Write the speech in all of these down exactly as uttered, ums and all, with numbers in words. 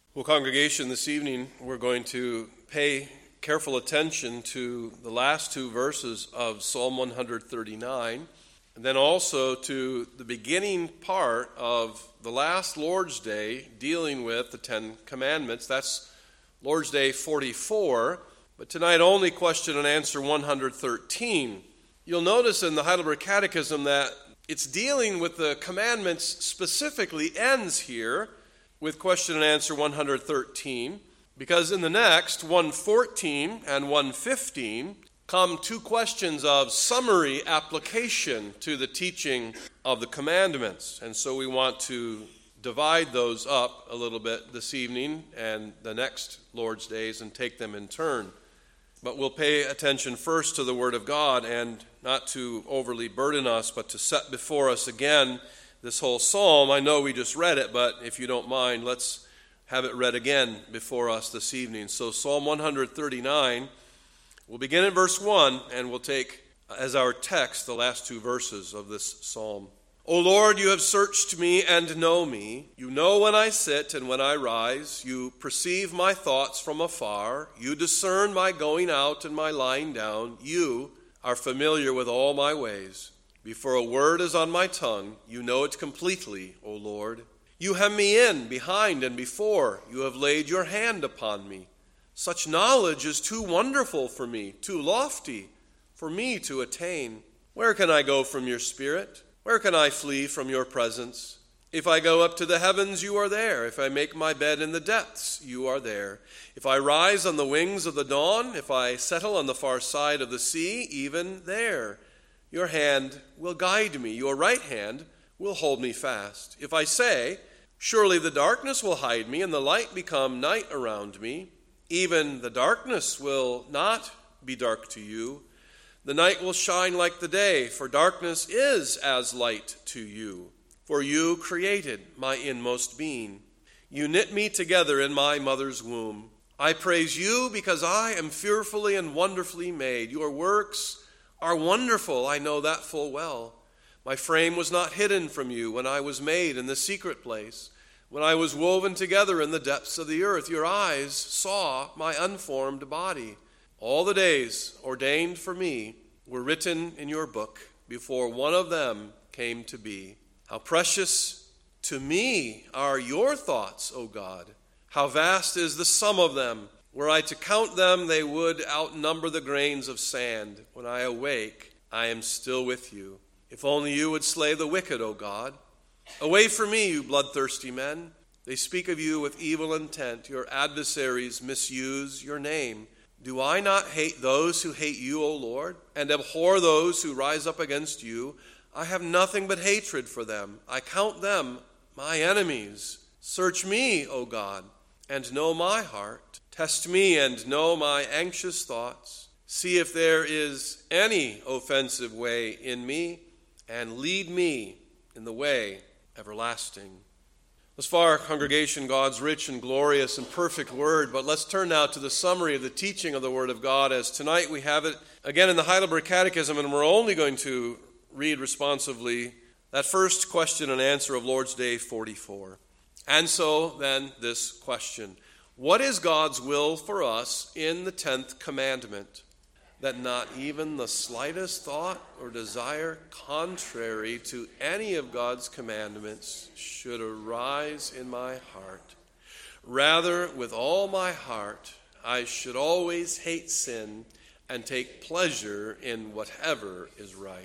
Well, congregation, this evening we're going to pay careful attention to the last two verses of Psalm one thirty-nine, and then also to the beginning part of the last Lord's Day dealing with the Ten Commandments. That's Lord's Day forty-four, but tonight only question and answer one thirteen. You'll notice in the Heidelberg Catechism that it's dealing with the commandments specifically ends here with question and answer one thirteen, because in the next, one fourteen and one fifteen, come two questions of summary application to the teaching of the commandments. And so we want to divide those up a little bit this evening and the next Lord's Days and take them in turn. But we'll pay attention first to the Word of God, and not to overly burden us, but to set before us again this whole psalm. I know we just read it, but if you don't mind, let's have it read again before us this evening. So Psalm one thirty-nine, we'll begin in verse one, and we'll take as our text the last two verses of this psalm. O Lord, you have searched me and know me. You know when I sit and when I rise. You perceive my thoughts from afar. You discern my going out and my lying down. You are familiar with all my ways. Before a word is on my tongue, you know it completely, O Lord. You hem me in, behind and before. You have laid your hand upon me. Such knowledge is too wonderful for me, too lofty for me to attain. Where can I go from your spirit? Where can I flee from your presence? If I go up to the heavens, you are there. If I make my bed in the depths, you are there. If I rise on the wings of the dawn, if I settle on the far side of the sea, even there your hand will guide me, your right hand will hold me fast. If I say, surely the darkness will hide me, and the light become night around me, even the darkness will not be dark to you. The night will shine like the day, for darkness is as light to you. For you created my inmost being. You knit me together in my mother's womb. I praise you because I am fearfully and wonderfully made. Your works are wonderful, I know that full well. My frame was not hidden from you when I was made in the secret place. When I was woven together in the depths of the earth, your eyes saw my unformed body. All the days ordained for me were written in your book before one of them came to be. How precious to me are your thoughts, O God. How vast is the sum of them. Were I to count them, they would outnumber the grains of sand. When I awake, I am still with you. If only you would slay the wicked, O God. Away from me, you bloodthirsty men. They speak of you with evil intent. Your adversaries misuse your name. Do I not hate those who hate you, O Lord, and abhor those who rise up against you? I have nothing but hatred for them. I count them my enemies. Search me, O God, and know my heart. Test me and know my anxious thoughts. See if there is any offensive way in me, and lead me in the way everlasting. Thus far, congregation, God's rich and glorious and perfect word, but let's turn now to the summary of the teaching of the Word of God, as tonight we have it again in the Heidelberg Catechism, and we're only going to read responsively that first question and answer of Lord's Day forty-four. And so, then, this question: what is God's will for us in the tenth commandment? That not even the slightest thought or desire contrary to any of God's commandments should arise in my heart. Rather, with all my heart, I should always hate sin and take pleasure in whatever is right.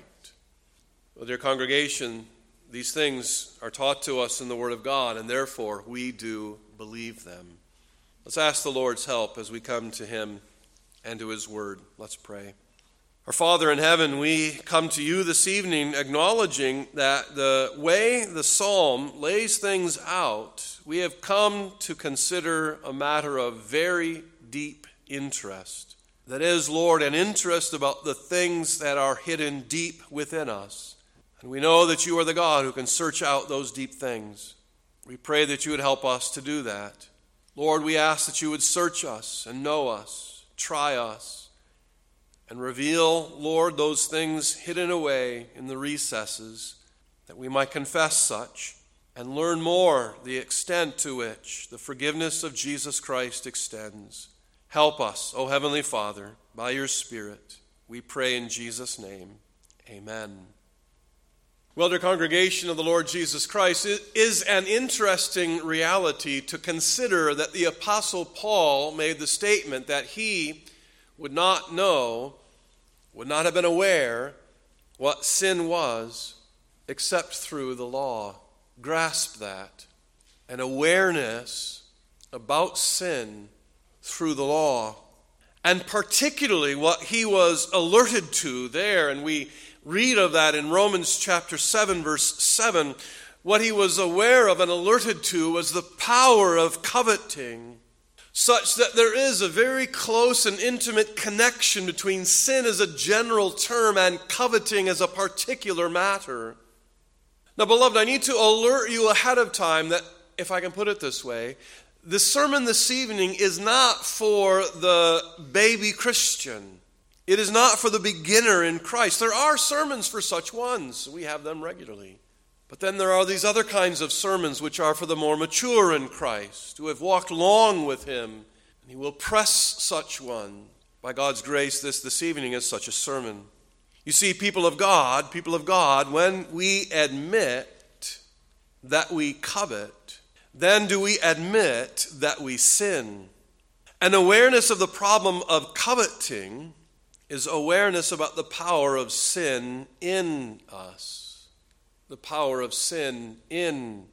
Well, dear congregation, these things are taught to us in the Word of God, and therefore we do believe them. Let's ask the Lord's help as we come to Him and to His Word. Let's pray. Our Father in heaven, we come to you this evening acknowledging that the way the psalm lays things out, we have come to consider a matter of very deep interest. That is, Lord, an interest about the things that are hidden deep within us. And we know that you are the God who can search out those deep things. We pray that you would help us to do that. Lord, we ask that you would search us and know us, try us, and reveal, Lord, those things hidden away in the recesses, that we might confess such and learn more the extent to which the forgiveness of Jesus Christ extends. Help us, O Heavenly Father, by your Spirit. We pray in Jesus' name. Amen. Well, dear congregation of the Lord Jesus Christ, it is an interesting reality to consider that the Apostle Paul made the statement that he would not know, would not have been aware what sin was except through the law. Grasp that. An awareness about sin through the law. And particularly what he was alerted to there, and we read of that in Romans chapter seven, verse seven. What he was aware of and alerted to was the power of coveting, such that there is a very close and intimate connection between sin as a general term and coveting as a particular matter. Now, beloved, I need to alert you ahead of time that, if I can put it this way, the sermon this evening is not for the baby Christian. It is not for the beginner in Christ. There are sermons for such ones. We have them regularly. But then there are these other kinds of sermons which are for the more mature in Christ, who have walked long with him, and he will press such one. By God's grace, this this evening is such a sermon. You see, people of God, people of God, when we admit that we covet, then do we admit that we sin. An awareness of the problem of coveting is awareness about the power of sin in us. The power of sin in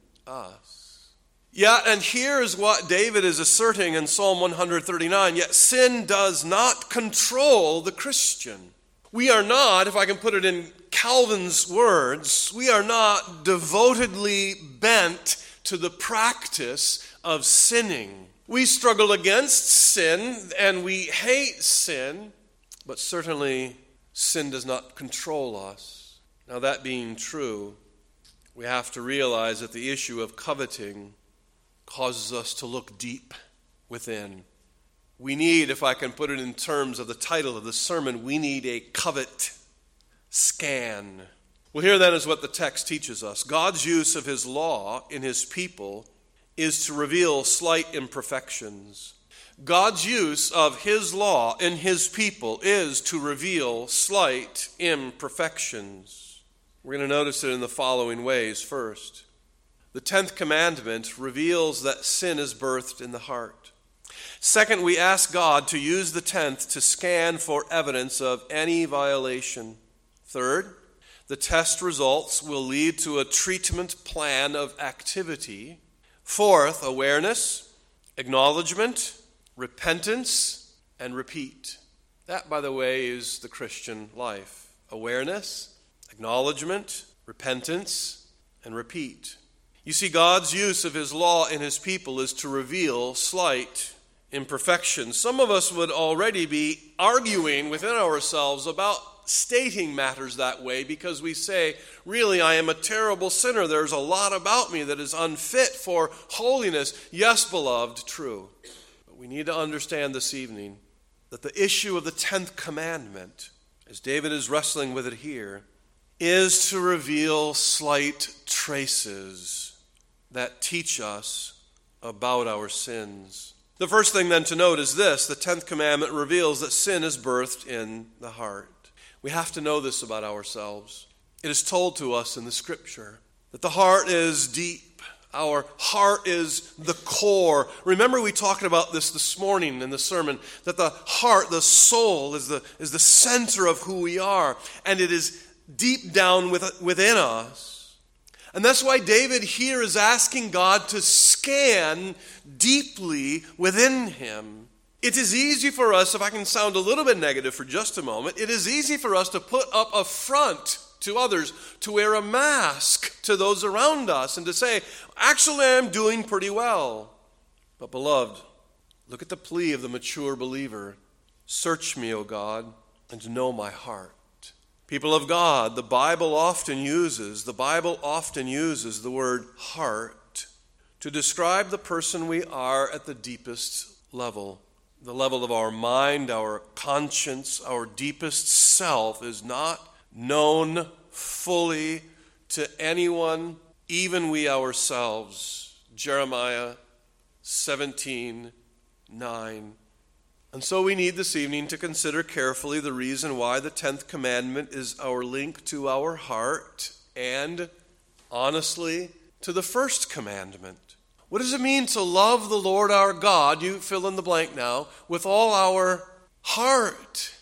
us. Yeah, and here's what David is asserting in Psalm one thirty-nine. Yet sin does not control the Christian. We are not, if I can put it in Calvin's words, we are not devotedly bent to the practice of sinning. We struggle against sin and we hate sin, but certainly sin does not control us. Now, that being true, we have to realize that the issue of coveting causes us to look deep within. We need, if I can put it in terms of the title of the sermon, we need a covet scan. Well, here then is what the text teaches us. God's use of his law in his people is to reveal slight imperfections. God's use of his law in his people is to reveal slight imperfections. We're going to notice it in the following ways. First, the tenth commandment reveals that sin is birthed in the heart. Second, we ask God to use the tenth to scan for evidence of any violation. Third, the test results will lead to a treatment plan of activity. Fourth, awareness, acknowledgement, repentance, and repeat. That, by the way, is the Christian life. Awareness, acknowledgement, repentance, and repeat. You see, God's use of his law in his people is to reveal slight imperfections. Some of us would already be arguing within ourselves about stating matters that way because we say, really, I am a terrible sinner. There's a lot about me that is unfit for holiness. Yes, beloved, true. But we need to understand this evening that the issue of the tenth commandment, as David is wrestling with it here, is to reveal slight traces that teach us about our sins. The first thing then to note is this: the tenth commandment reveals that sin is birthed in the heart. We have to know this about ourselves. It is told to us in the Scripture that the heart is deep. Our heart is the core. Remember, we talked about this this morning in the sermon, that the heart, the soul, is the, is the center of who we are, and it is deep down with, within us. And that's why David here is asking God to scan deeply within him. It is easy for us, if I can sound a little bit negative for just a moment, it is easy for us to put up a front to others, to wear a mask to those around us, and to say, actually, I'm doing pretty well. But beloved, look at the plea of the mature believer. Search me, O God, and know my heart. People of God, the Bible often uses, the Bible often uses the word heart to describe the person we are at the deepest level. The level of our mind, our conscience, our deepest self is not known fully to anyone even we ourselves. Jeremiah seventeen nine. And so we need this evening to consider carefully the reason why the tenth commandment is our link to our heart and, honestly, to the first commandment. What does it mean to love the Lord our God, you fill in the blank now, with all our heart,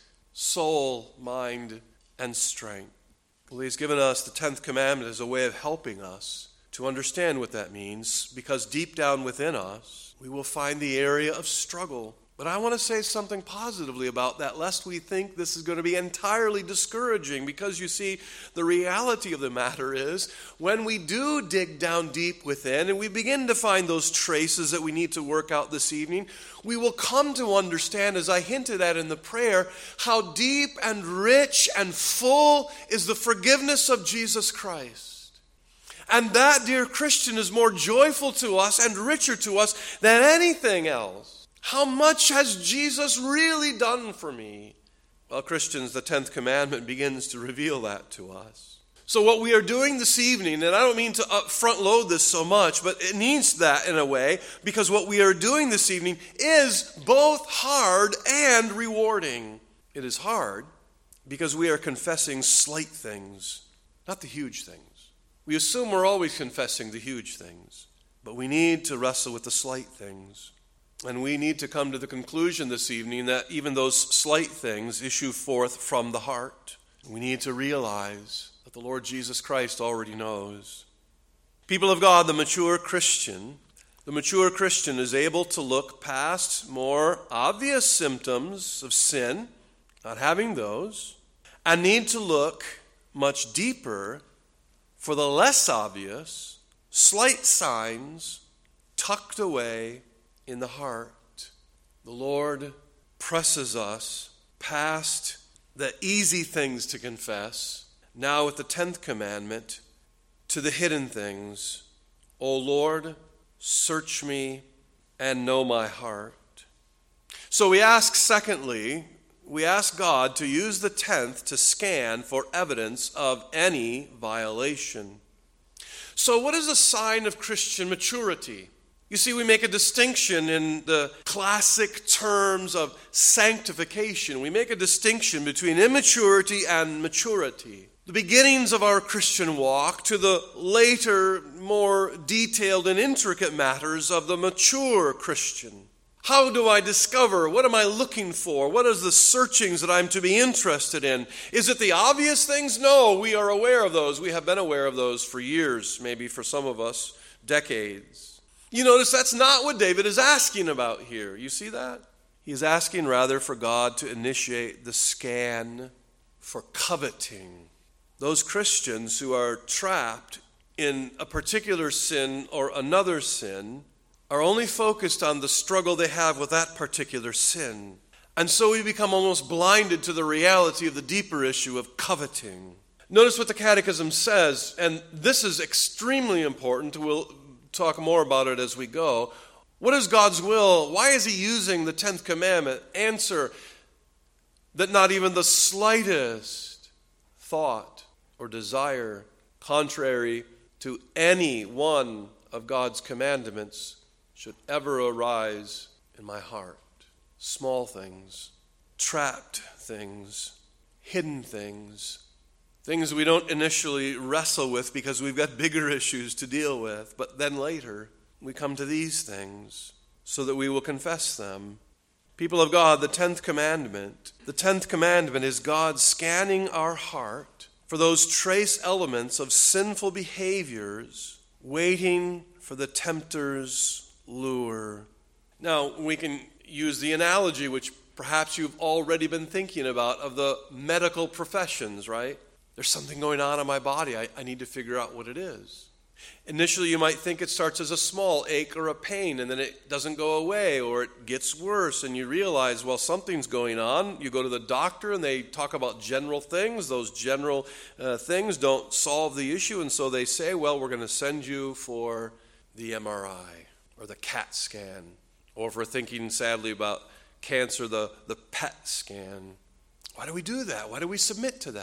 soul, mind, and strength? Well, he's given us the tenth commandment as a way of helping us to understand what that means, because deep down within us, we will find the area of struggle. But I want to say something positively about that, lest we think this is going to be entirely discouraging, because you see, the reality of the matter is, when we do dig down deep within and we begin to find those traces that we need to work out this evening, we will come to understand, as I hinted at in the prayer, how deep and rich and full is the forgiveness of Jesus Christ. And that, dear Christian, is more joyful to us and richer to us than anything else. How much has Jesus really done for me? Well, Christians, the tenth commandment begins to reveal that to us. So what we are doing this evening, and I don't mean to up front load this so much, but it needs that in a way, because what we are doing this evening is both hard and rewarding. It is hard because we are confessing slight things, not the huge things. We assume we're always confessing the huge things, but we need to wrestle with the slight things. And we need to come to the conclusion this evening that even those slight things issue forth from the heart. We need to realize that the Lord Jesus Christ already knows. People of God, the mature Christian, the mature Christian is able to look past more obvious symptoms of sin, not having those, and need to look much deeper for the less obvious, slight signs tucked away in the heart. The Lord presses us past the easy things to confess, now with the tenth commandment, to the hidden things. O Lord, search me and know my heart. So we ask, secondly, we ask God to use the tenth to scan for evidence of any violation. So what is a sign of Christian maturity? You see, we make a distinction in the classic terms of sanctification. We make a distinction between immaturity and maturity. The beginnings of our Christian walk to the later, more detailed and intricate matters of the mature Christian. How do I discover? What am I looking for? What is the searchings that I'm to be interested in? Is it the obvious things? No, we are aware of those. We have been aware of those for years, maybe for some of us, decades. You notice that's not what David is asking about here. You see that? He's asking rather for God to initiate the scan for coveting. Those Christians who are trapped in a particular sin or another sin are only focused on the struggle they have with that particular sin. And so we become almost blinded to the reality of the deeper issue of coveting. Notice what the Catechism says, and this is extremely important. We'll talk more about it as we go. What is God's will? Why is he using the tenth commandment? Answer, that not even the slightest thought or desire contrary to any one of God's commandments should ever arise in my heart. Small things, trapped things, hidden things, things we don't initially wrestle with because we've got bigger issues to deal with, but then later we come to these things so that we will confess them. People of God, the tenth commandment, the tenth commandment is God scanning our heart for those trace elements of sinful behaviors, waiting for the tempter's lure. Now, we can use the analogy, which perhaps you've already been thinking about, of the medical professions, right? There's something going on in my body. I, I need to figure out what it is. Initially, you might think it starts as a small ache or a pain, and then it doesn't go away, or it gets worse, and you realize, well, something's going on. You go to the doctor, and they talk about general things. Those general uh, things don't solve the issue, and so they say, well, we're going to send you for the M R I or the CAT scan, or if we're thinking, sadly, about cancer, the, the P E T scan. Why do we do that? Why do we submit to that?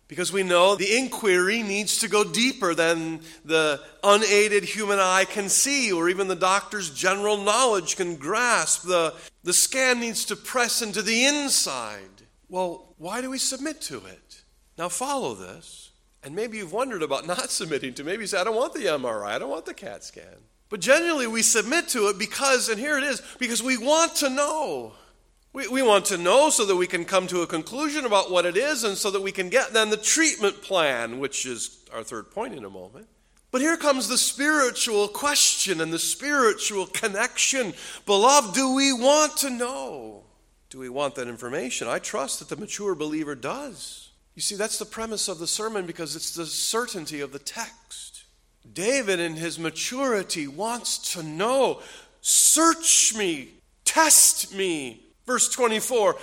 Because we know the inquiry needs to go deeper than the unaided human eye can see, or even the doctor's general knowledge can grasp. The, the scan needs to press into the inside. Well, why do we submit to it? Now follow this. And maybe you've wondered about not submitting to it. Maybe you say, I don't want the M R I, I don't want the CAT scan. But generally we submit to it because, and here it is, because we want to know. We, we want to know so that we can come to a conclusion about what it is, and so that we can get then the treatment plan, which is our third point in a moment. But here comes the spiritual question and the spiritual connection. Beloved, do we want to know? Do we want that information? I trust that the mature believer does. You see, that's the premise of the sermon, because it's the certainty of the text. David, in his maturity, wants to know. Search me, test me. Verse twenty-four,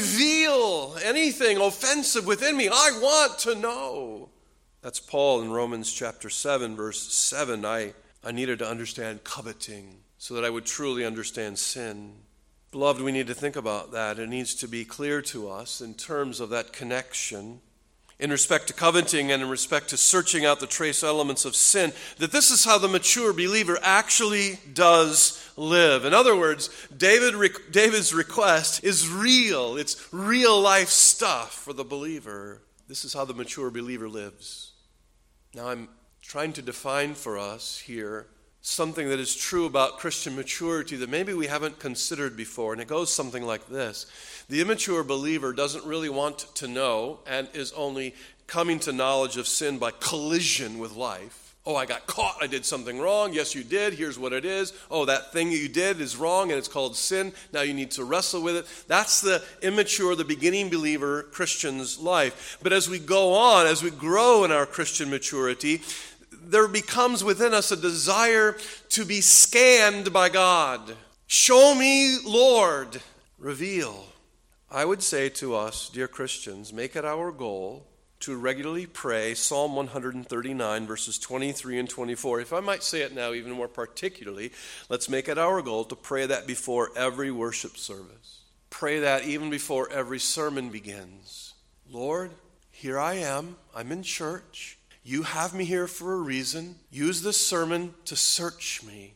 reveal anything offensive within me. I want to know. That's Paul in Romans chapter seven, verse seven. I, I needed to understand coveting so that I would truly understand sin. Beloved, we need to think about that. It needs to be clear to us in terms of that connection. In respect to coveting and in respect to searching out the trace elements of sin, that this is how the mature believer actually does live. In other words, David, David's request is real. It's real life stuff for the believer. This is how the mature believer lives. Now I'm trying to define for us here something that is true about Christian maturity that maybe we haven't considered before, and it goes something like this. The immature believer doesn't really want to know and is only coming to knowledge of sin by collision with life. Oh, I got caught. I did something wrong. Yes, you did. Here's what it is. Oh, that thing that you did is wrong, and it's called sin. Now you need to wrestle with it. That's the immature, the beginning believer Christian's life. But as we go on, as we grow in our Christian maturity, there becomes within us a desire to be scanned by God. Show me, Lord. Reveal. I would say to us, dear Christians, make it our goal to regularly pray Psalm one thirty-nine, verses twenty-three and twenty-four. If I might say it now even more particularly, let's make it our goal to pray that before every worship service. Pray that even before every sermon begins. Lord, here I am. I'm in church. You have me here for a reason. Use this sermon to search me,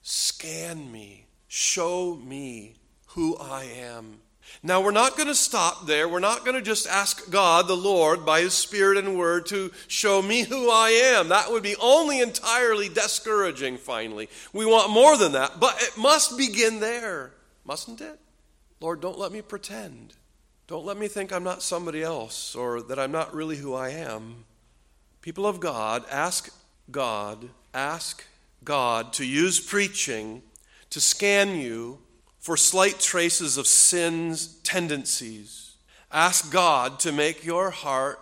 scan me, show me who I am. Now, we're not going to stop there. We're not going to just ask God, the Lord, by His Spirit and Word to show me who I am. That would be only entirely discouraging, finally. We want more than that, but it must begin there, mustn't it? Lord, don't let me pretend. Don't let me think I'm not somebody else or that I'm not really who I am. People of God, ask God, ask God to use preaching to scan you for slight traces of sin's tendencies. Ask God to make your heart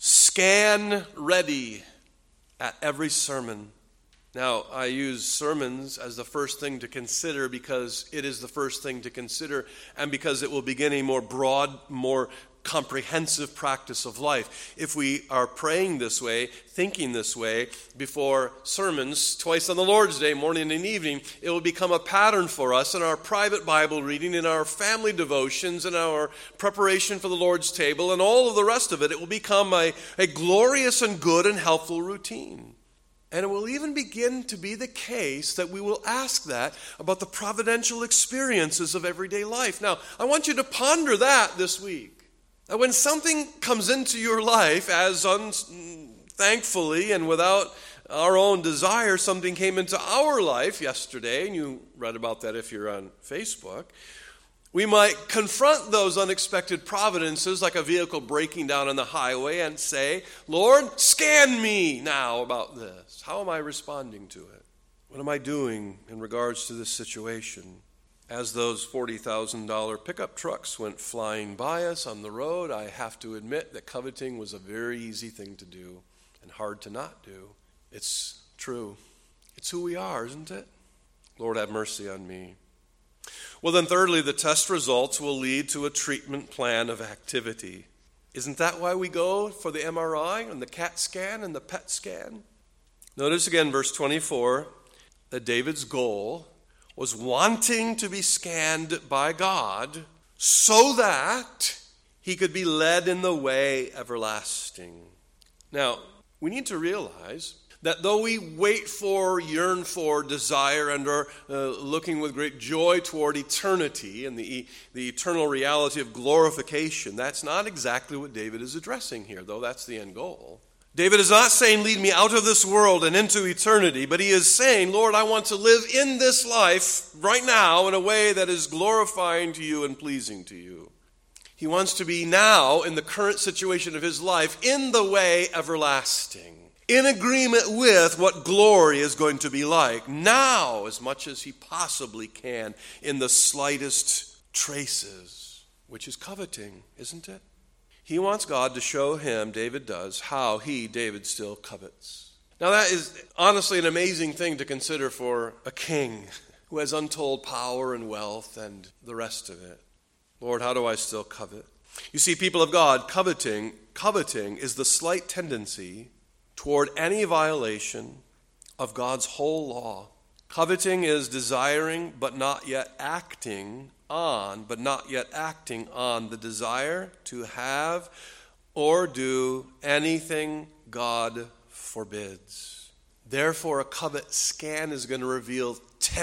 scan ready at every sermon. Now, I use sermons as the first thing to consider because it is the first thing to consider and because it will begin a more broad, more comprehensive practice of life. If we are praying this way, thinking this way, before sermons, twice on the Lord's Day, morning and evening, it will become a pattern for us in our private Bible reading, in our family devotions, in our preparation for the Lord's table, and all of the rest of it. It will become a, a glorious and good and helpful routine. And it will even begin to be the case that we will ask that about the providential experiences of everyday life. Now, I want you to ponder that this week. That when something comes into your life, as unthankfully and without our own desire, something came into our life yesterday, and you read about that if you're on Facebook, we might confront those unexpected providences like a vehicle breaking down on the highway and say, Lord, scan me now about this. How am I responding to it? What am I doing in regards to this situation? As those forty thousand dollars pickup trucks went flying by us on the road, I have to admit that coveting was a very easy thing to do and hard to not do. It's true. It's who we are, isn't it? Lord, have mercy on me. Well, then thirdly, the test results will lead to a treatment plan of activity. Isn't that why we go for the M R I and the CAT scan and the P E T scan? Notice again, verse twenty-four, that David's goal was wanting to be scanned by God so that he could be led in the way everlasting. Now, we need to realize that though we wait for, yearn for, desire, and are uh, looking with great joy toward eternity and the, the eternal reality of glorification, that's not exactly what David is addressing here, though that's the end goal. David is not saying, lead me out of this world and into eternity, but he is saying, Lord, I want to live in this life right now in a way that is glorifying to you and pleasing to you. He wants to be now, in the current situation of his life, in the way everlasting, in agreement with what glory is going to be like, now as much as he possibly can, in the slightest traces, which is coveting, isn't it? He wants God to show him, David does, how he, David, still covets. Now that is honestly an amazing thing to consider for a king who has untold power and wealth and the rest of it. Lord, how do I still covet? You see, people of God, coveting, coveting is the slight tendency toward any violation of God's whole law. Coveting is desiring but not yet acting on, but not yet acting on the desire to have or do anything God forbids. Therefore, a covet scan is going to reveal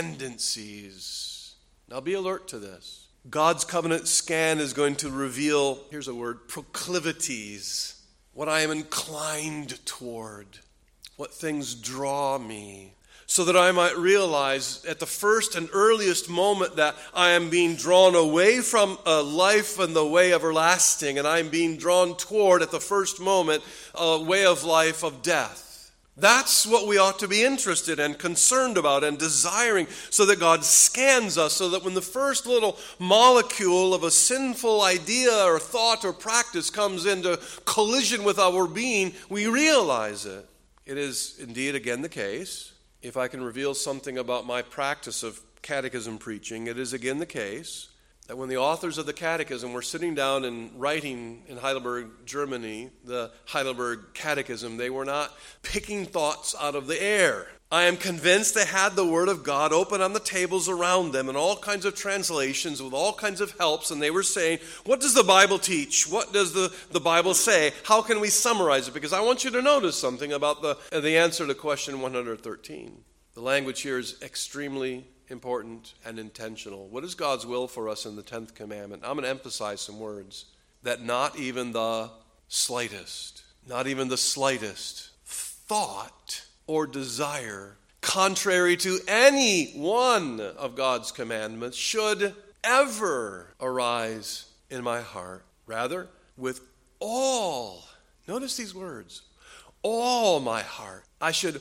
tendencies. Now be alert to this. God's covenant scan is going to reveal, here's a word, proclivities. What I am inclined toward. What things draw me. So that I might realize at the first and earliest moment that I am being drawn away from a life and the way everlasting, and I am being drawn toward, at the first moment, a way of life of death. That's what we ought to be interested and concerned about and desiring, so that God scans us, so that when the first little molecule of a sinful idea or thought or practice comes into collision with our being, we realize it. It is indeed again the case. If I can reveal something about my practice of catechism preaching, it is again the case that when the authors of the catechism were sitting down and writing in Heidelberg, Germany, the Heidelberg Catechism, they were not picking thoughts out of the air. I am convinced they had the Word of God open on the tables around them and all kinds of translations with all kinds of helps, and they were saying, what does the Bible teach? What does the, the Bible say? How can we summarize it? Because I want you to notice something about the, uh, the answer to question one hundred thirteen. The language here is extremely important and intentional. What is God's will for us in the tenth commandment? I'm going to emphasize some words. That not even the slightest, not even the slightest thought or desire, contrary to any one of God's commandments, should ever arise in my heart. Rather, with all, notice these words, all my heart, I should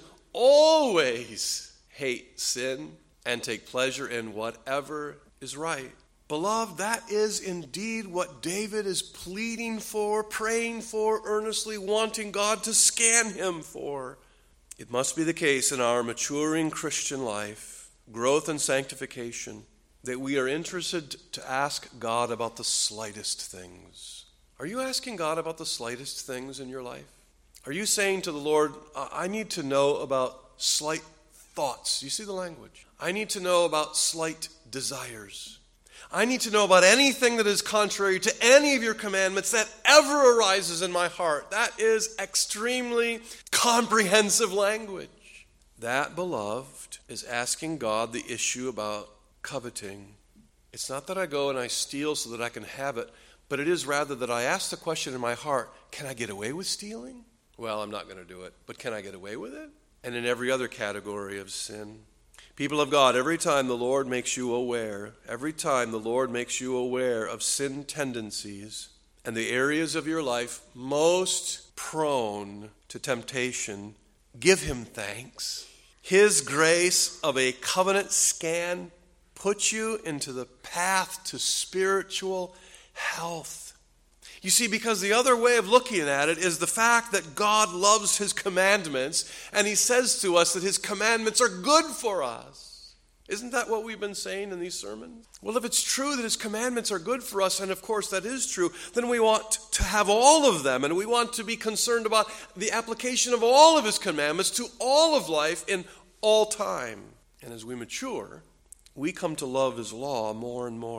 always hate sin and take pleasure in whatever is right. Beloved, that is indeed what David is pleading for, praying for, earnestly wanting God to scan him for. It must be the case in our maturing Christian life, growth and sanctification, that we are interested to ask God about the slightest things. Are you asking God about the slightest things in your life? Are you saying to the Lord, I need to know about slight thoughts? You see the language? I need to know about slight desires. I need to know about anything that is contrary to any of your commandments that ever arises in my heart. That is extremely comprehensive language. That, beloved, is asking God the issue about coveting. It's not that I go and I steal so that I can have it, but it is rather that I ask the question in my heart, can I get away with stealing? Well, I'm not going to do it, but can I get away with it? And in every other category of sin. People of God, every time the Lord makes you aware, every time the Lord makes you aware of sin tendencies and the areas of your life most prone to temptation, give him thanks. His grace of a covenant scan puts you into the path to spiritual health. You see, because the other way of looking at it is the fact that God loves his commandments, and he says to us that his commandments are good for us. Isn't that what we've been saying in these sermons? Well, if it's true that his commandments are good for us, and of course that is true, then we want to have all of them, and we want to be concerned about the application of all of his commandments to all of life in all time. And as we mature, we come to love his law more and more.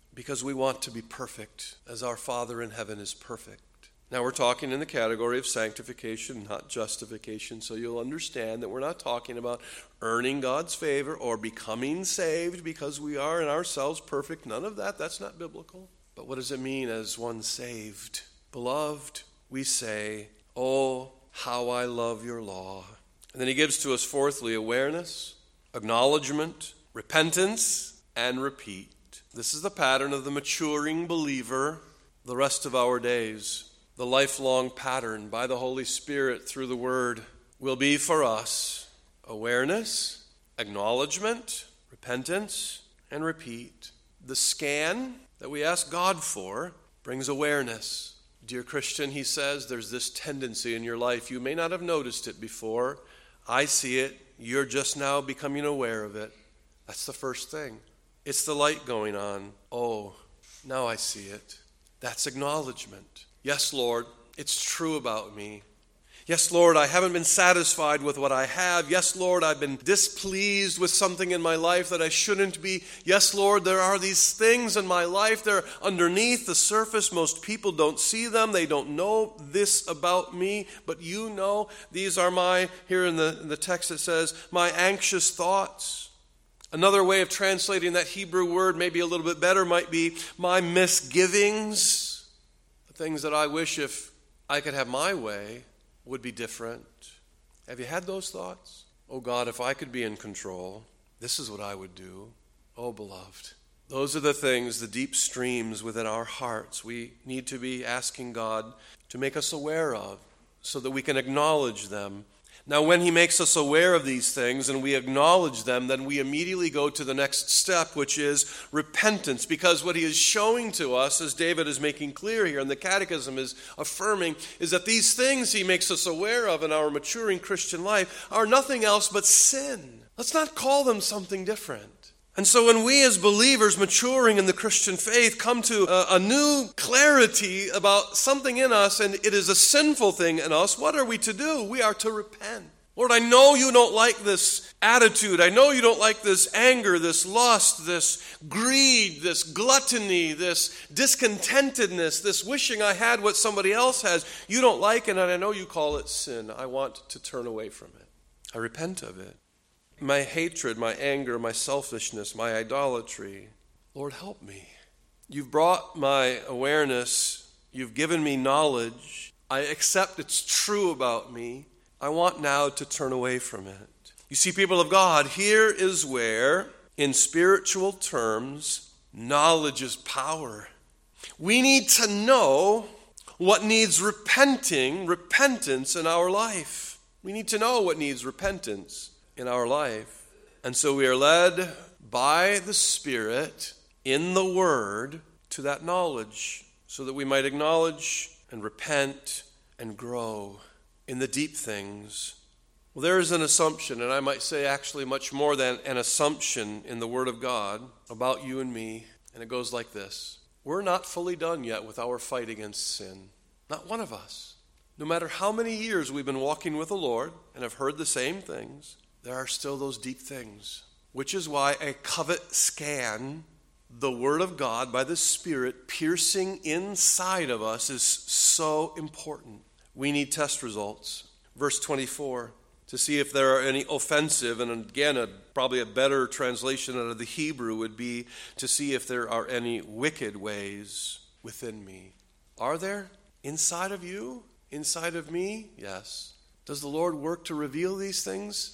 because we want to be perfect as our Father in heaven is perfect. Now we're talking in the category of sanctification, not justification, so you'll understand that we're not talking about earning God's favor or becoming saved because we are in ourselves perfect. None of that. That's not biblical. But what does it mean as one saved? Beloved, we say, oh, how I love your law. And then he gives to us, fourthly, awareness, acknowledgement, repentance, and repeat. This is the pattern of the maturing believer the rest of our days. The lifelong pattern by the Holy Spirit through the Word will be for us awareness, acknowledgement, repentance, and repeat. The scan that we ask God for brings awareness. Dear Christian, he says, there's this tendency in your life. You may not have noticed it before. I see it. You're just now becoming aware of it. That's the first thing. It's the light going on. Oh, now I see it. That's acknowledgement. Yes, Lord, it's true about me. Yes, Lord, I haven't been satisfied with what I have. Yes, Lord, I've been displeased with something in my life that I shouldn't be. Yes, Lord, there are these things in my life. They're underneath the surface. Most people don't see them. They don't know this about me, but you know. These are my, here in the, in the text it says, my anxious thoughts. Another way of translating that Hebrew word, maybe a little bit better, might be my misgivings. Things that I wish if I could have my way would be different. Have you had those thoughts? Oh God, if I could be in control, this is what I would do. Oh beloved, those are the things, the deep streams within our hearts we need to be asking God to make us aware of so that we can acknowledge them. Now, when he makes us aware of these things and we acknowledge them, then we immediately go to the next step, which is repentance. Because what he is showing to us, as David is making clear here, and the Catechism is affirming, is that these things he makes us aware of in our maturing Christian life are nothing else but sin. Let's not call them something different. And so when we as believers maturing in the Christian faith come to a, a new clarity about something in us and it is a sinful thing in us, what are we to do? We are to repent. Lord, I know you don't like this attitude. I know you don't like this anger, this lust, this greed, this gluttony, this discontentedness, this wishing I had what somebody else has. You don't like it, and I know you call it sin. I want to turn away from it. I repent of it. My hatred, my anger, my selfishness, my idolatry. Lord, help me. You've brought my awareness. You've given me knowledge. I accept it's true about me. I want now to turn away from it. You see, people of God, here is where, in spiritual terms, knowledge is power. We need to know what needs repenting, repentance in our life. We need to know what needs repentance in our life. And so we are led by the Spirit in the Word to that knowledge so that we might acknowledge and repent and grow in the deep things. Well, there is an assumption, and I might say actually much more than an assumption in the Word of God about you and me, and it goes like this. We're not fully done yet with our fight against sin. Not one of us. No matter how many years we've been walking with the Lord and have heard the same things, there are still those deep things, which is why a covet scan, the Word of God by the Spirit piercing inside of us, is so important. We need test results. Verse twenty-four, to see if there are any offensive, and again, a, probably a better translation out of the Hebrew would be to see if there are any wicked ways within me. Are there? Inside of you? Inside of me? Yes. Does the Lord work to reveal these things?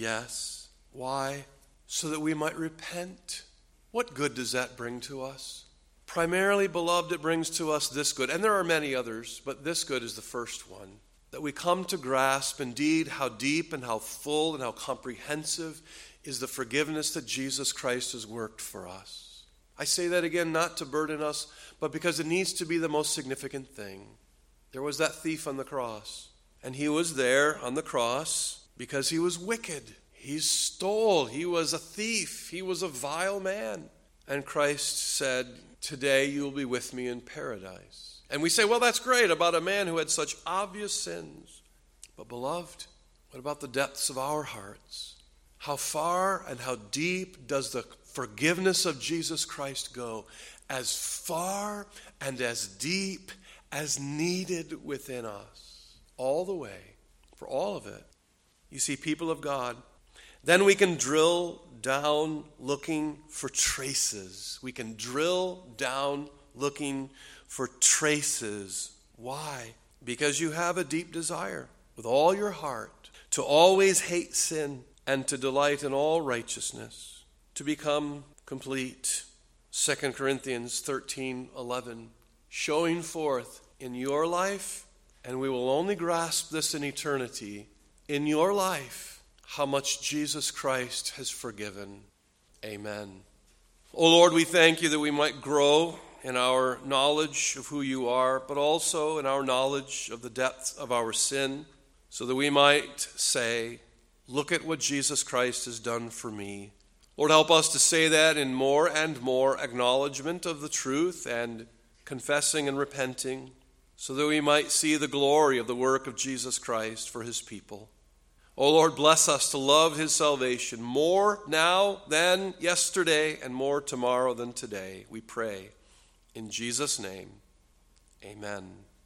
Yes. Why? So that we might repent. What good does that bring to us? Primarily, beloved, it brings to us this good, and there are many others, but this good is the first one, that we come to grasp indeed how deep and how full and how comprehensive is the forgiveness that Jesus Christ has worked for us. I say that again not to burden us, but because it needs to be the most significant thing. There was that thief on the cross, and he was there on the cross because he was wicked. He stole. He was a thief. He was a vile man. And Christ said, today you will be with me in paradise. And we say, well, that's great about a man who had such obvious sins. But beloved, what about the depths of our hearts? How far and how deep does the forgiveness of Jesus Christ go as far and as deep as needed within us, all the way, for all of it. You see, people of God, then we can drill down looking for traces. We can drill down looking for traces. Why? Because you have a deep desire with all your heart to always hate sin and to delight in all righteousness, to become complete. Second Corinthians thirteen eleven, showing forth in your life, and we will only grasp this in eternity, in your life, how much Jesus Christ has forgiven. Amen. O Lord, we thank you that we might grow in our knowledge of who you are, but also in our knowledge of the depths of our sin, so that we might say, look at what Jesus Christ has done for me. Lord, help us to say that in more and more acknowledgement of the truth and confessing and repenting, so that we might see the glory of the work of Jesus Christ for his people. O Lord, bless us to love his salvation more now than yesterday and more tomorrow than today, we pray. In Jesus' name, amen.